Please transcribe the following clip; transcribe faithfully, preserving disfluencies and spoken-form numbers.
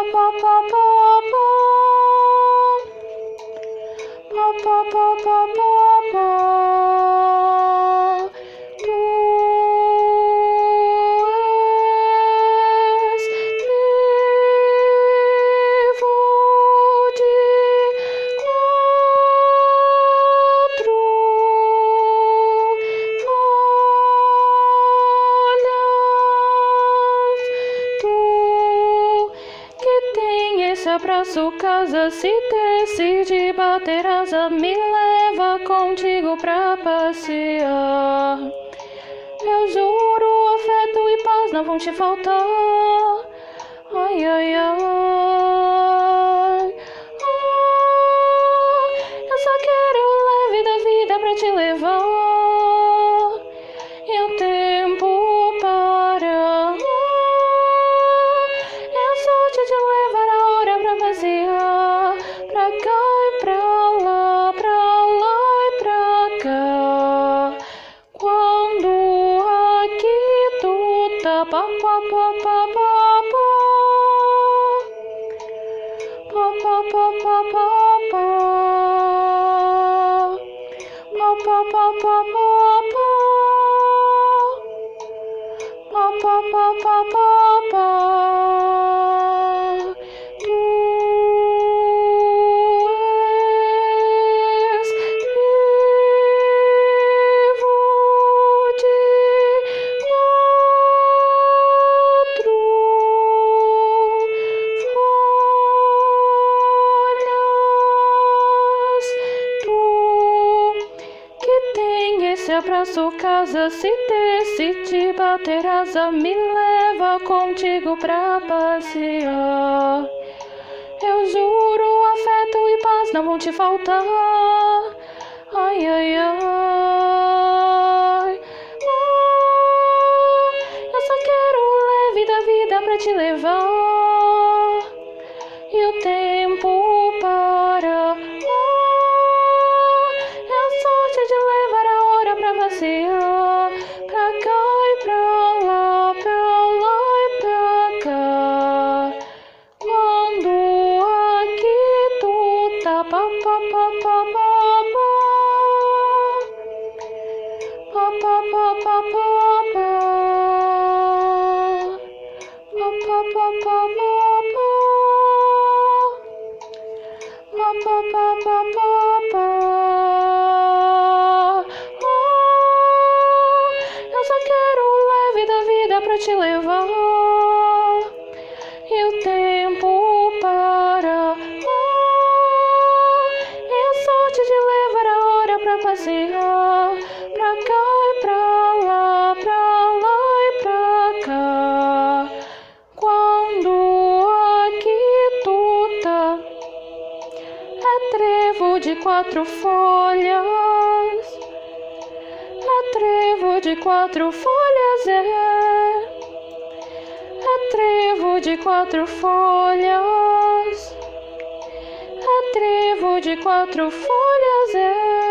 pó, pó, pó, pó. Pó, pó, pó, pó, pó, pó. Tu és trevo de quatro folhas. Tu que tem esse abraço, casa, se decide bater asa, me leva contigo pra passear. Eu juro, afeto e paz não vão te faltar. Ai, ai, ai. Ah, eu só quero o leve da vida pra te levar. E o tempo para. É a sorte de levar a hora pra passear. Pra cá e pra lá, pra lá e pra cá. Quando aqui tu tá, pá, pá, pá, pá, pá, pá. Pá, pá, pá, pá, pá, pá. Pá, pá, pá, pá, pá, pá. Pá, pá, pá, pá, pá, pá. Tu és trevo de quatro folhas. Tu que tem esse abraço, casa, se decide bater asa, me leva contigo pra passear. Eu juro, afeto e paz não vão te faltar. Ai, ai, ai. Ah, eu só quero o leve da vida pra te levar. E o tempo para. Ah, é a sorte de levar a hora pra passear. Pra cá e pra lá, pra lá e pra cá. Quando aqui tu tá, pá, pá, pá, pá, pá, pá. Pá, pá, pá, pá, pá, pá. Pá, pá, pá, pá, pá, pá. Pá, pá, pá, pá, pá, pá. Ah, eu só quero o leve da vida pra te levar. E o tempo para. Ah, é a sorte de levar a hora pra passear. Pra cá e pra lá, pra lá e pra cá. Quando aqui tu tá, é trevo de quatro folhas. É trevo de quatro folhas, é. É trevo de quatro folhas. É trevo de quatro folhas, é.